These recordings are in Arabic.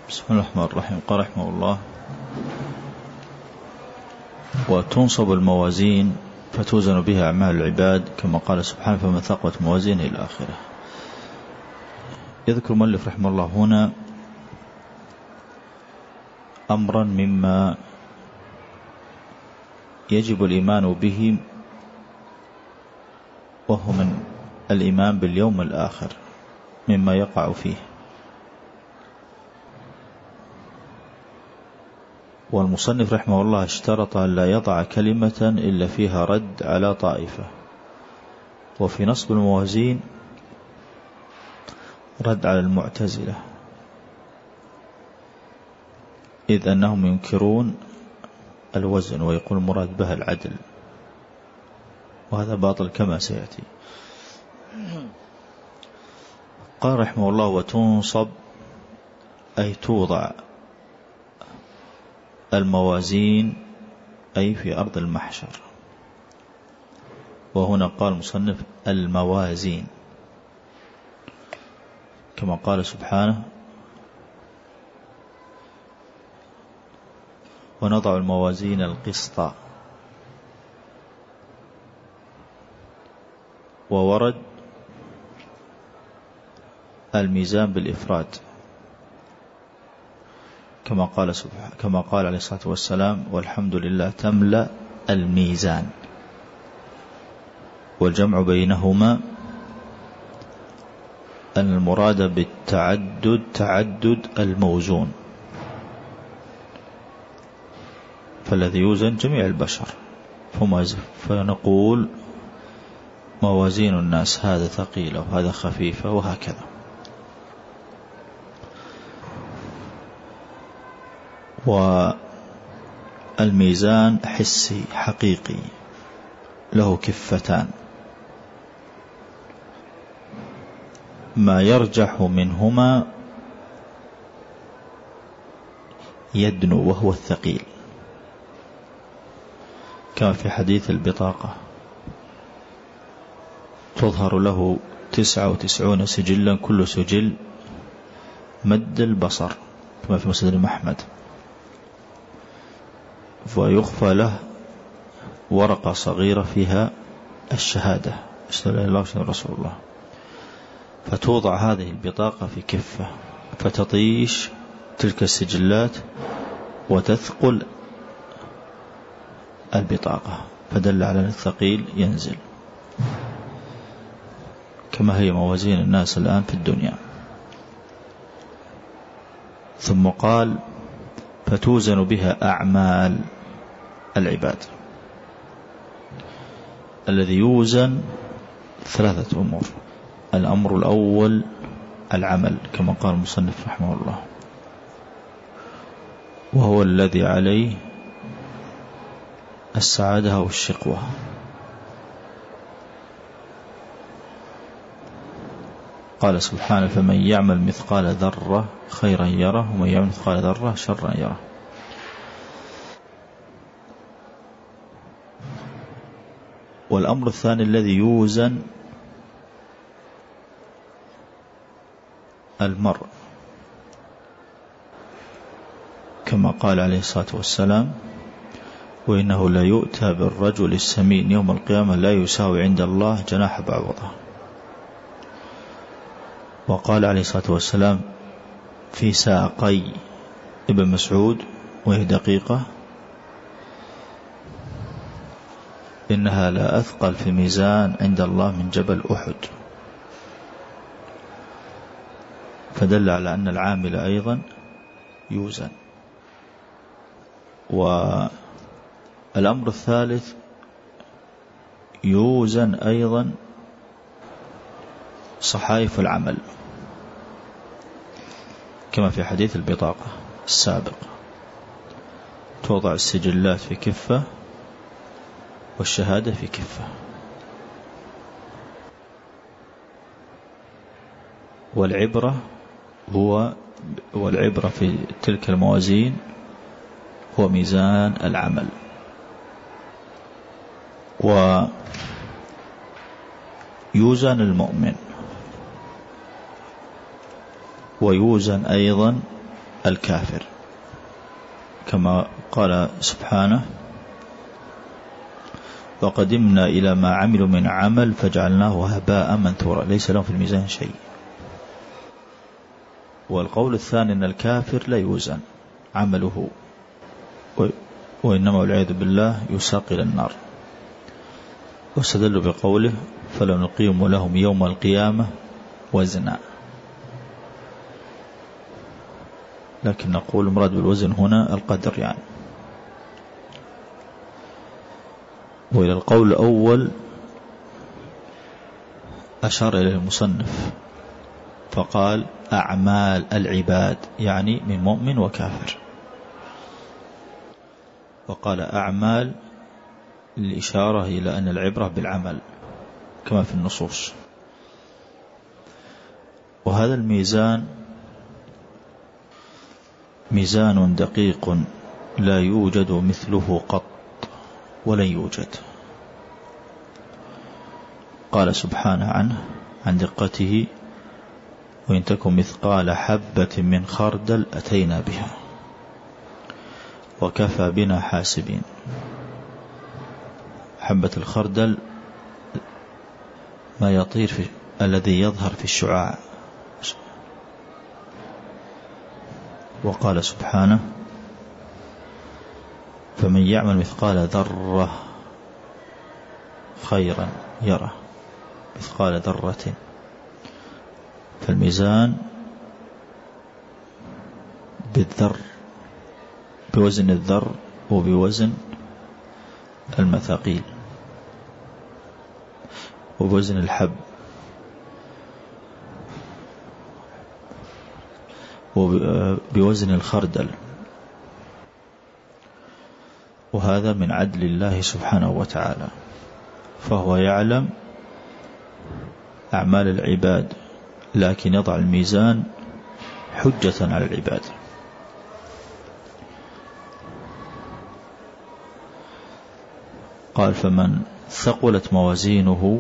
بسم الله الرحمن الرحيم. قال رحمه الله: وتنصب الموازين فتوزن بها أعمال العباد، كما قال سبحانه: فمن ثقلت موازينه إلى آخره. يذكر المؤلف رحمه الله هنا أمرا مما يجب الإيمان به، وهو من الإيمان باليوم الآخر مما يقع فيه. والمصنف رحمه الله اشترط أن لا يضع كلمة إلا فيها رد على طائفة، وفي نصب الموازين رد على المعتزلة، إذ أنهم ينكرون الوزن ويقول المراد به العدل، وهذا باطل كما سيأتي. قال رحمه الله: وتنصب أي توضع الموازين، أي في أرض المحشر. وهنا قال المصنف الموازين، كما قال سبحانه: ونضع الموازين القسط. وورد الميزان بالإفراد، كما قال عليه الصلاة والسلام: والحمد لله تملأ الميزان. والجمع بينهما أن المراد بالتعدد تعدد الموزون، فالذي يوزن جميع البشر، فنقول موازين الناس هذا ثقيلة وهذا خفيفة وهكذا. والميزان حسي حقيقي له كفتان، ما يرجح منهما يدنو وهو الثقيل، كما في حديث البطاقة: تظهر له 99 سجلا، كل سجل مد البصر، كما في مسند أحمد، ويخفى له ورقة صغيرة فيها الشهادة: أشهد أن لا إله إلا الله وأشهد أن رسول الله. فتوضع هذه البطاقة في كفة، فتطيش تلك السجلات وتثقل البطاقة، فدل على أن الثقيل ينزل، كما هي موازين الناس الآن في الدنيا. ثم قال: فتوزن بها أعمال العباد. الذي يوزن 3 أمور: الأمر الأول العمل، كما قال المصنف رحمه الله، وهو الذي عليه السعادة أو الشقوة. قال سبحانه: فمن يعمل مثقال ذرة خيرا يره، ومن يعمل مثقال ذرة شرا يره. والأمر الثاني الذي يوزن المرء، كما قال عليه الصلاة والسلام: وإنه لا يؤتى بالرجل السمين يوم القيامة لا يساوي عند الله جناح بعوضة. وقال عليه الصلاة والسلام في ساقي ابن مسعود وهي دقيقة: إنها لا أثقل في ميزان عند الله من جبل أحد. فدل على أن العامل أيضا يوزن. والأمر الثالث يوزن أيضا صحائف العمل، كما في حديث البطاقة السابق: توضع السجلات في كفة والشهادة في كفة. والعبرة في تلك الموازين هو ميزان العمل. ويوزن المؤمن، ويوزن أيضا الكافر، كما قال سبحانه: وقدمنا إلى ما عملوا من عمل فجعلناه هباء منثورا ليس لهم في الميزان شيء. والقول الثاني أن الكافر لا يوزن عمله، وإنما والعياذ بالله يساق إلى النار. واستدلوا بقوله: فلا نقيم لهم يوم القيامة وزنا. لكن نقول مراد بالوزن هنا القدر يعني. وإلى القول الأول أشار إلى المصنف فقال: أعمال العباد، يعني من مؤمن وكافر. وقال أعمال للإشارة إلى أن العبرة بالعمل كما في النصوص. وهذا الميزان ميزان دقيق لا يوجد مثله قط ولن يوجد. قال سبحانه عنه عن دقته: وإن تكن مثقال حبة من خردل أتينا بها وكفى بنا حاسبين. حبة الخردل ما يطير الذي يظهر في الشعاع. وقال سبحانه: فمن يعمل مثقال ذرة خيرا يره. مثقال ذرة، فالميزان بالذر، بوزن الذر وبوزن المثاقيل وبوزن الحب وبوزن الخردل. وهذا من عدل الله سبحانه وتعالى، فهو يعلم أعمال العباد لكن يضع الميزان حجة على العباد. قال: فمن ثقلت موازينه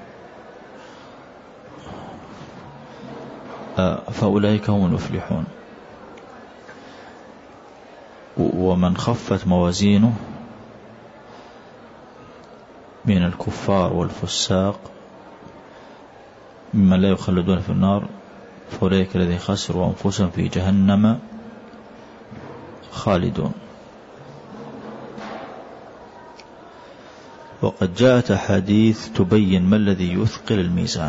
فأولئك هم المفلحون. ومن خفت موازينه من الكفار والفساق ممن لا يخلدون في النار فأولئك الذين خسروا أنفسهم في جهنم خالدون. وقد جاءت أحاديث تبين ما الذي يثقل الميزان،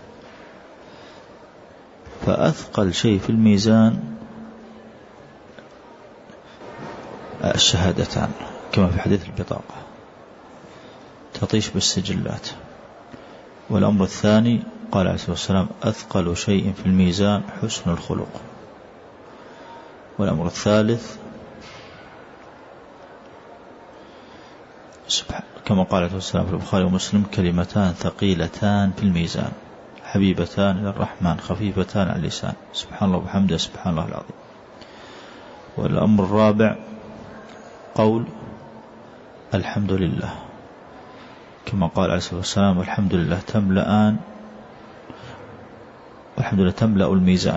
فأثقل شيء في الميزان الشهادتان كما في حديث البطاقة تطيش بالسجلات. والأمر الثاني قال عليه الصلاة والسلام: أثقل شيء في الميزان حسن الخلق. والأمر الثالث كما قال عليه الصلاة والسلام في البخاري ومسلم: كلمتان ثقيلتان في الميزان حبيبتان إلى الرحمن خفيفتان على اللسان سبحان الله وبحمده سبحان الله العظيم. والأمر الرابع قول الحمد لله، كما قال عليه الصلاة والسلام: والحمد لله تملأان، والحمد لله تملأ الميزان،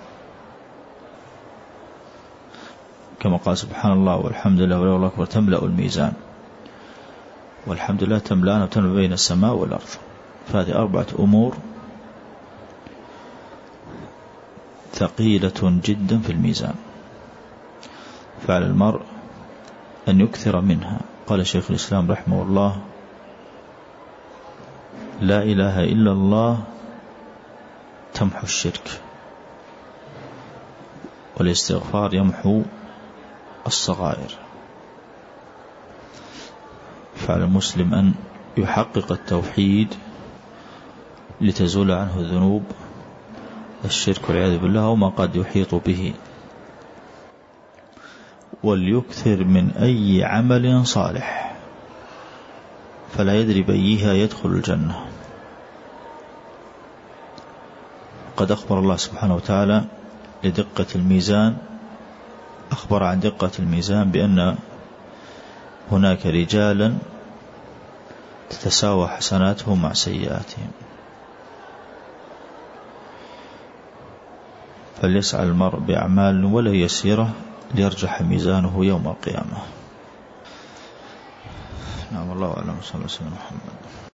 كما قال سبحان الله والحمد لله والله أكبر تملأ الميزان، والحمد لله تملأان وتملأ بين السماء والأرض. فهذه 4 أمور ثقيلة جدا في الميزان، فعلى المرء أن يكثر منها. قال شيخ الإسلام رحمه الله: لا إله إلا الله تمحو الشرك، والاستغفار يمحو الصغائر. فعلى المسلم أن يحقق التوحيد لتزول عنه الذنوب الشرك والعياذ بالله وما قد يحيط به، وليكثر من أي عمل صالح فلا يدري بأيها يدخل الجنة. قد أخبر الله سبحانه وتعالى لدقة الميزان، أخبر عن دقة الميزان بأن هناك رجالا تتساوى حسناتهم مع سيئاتهم. فليسعى المرء بأعمال ولا يسيرة ليرجح ميزانه يوم القيامة. نعم، الله أعلم. صلى الله عليه وسلم محمد.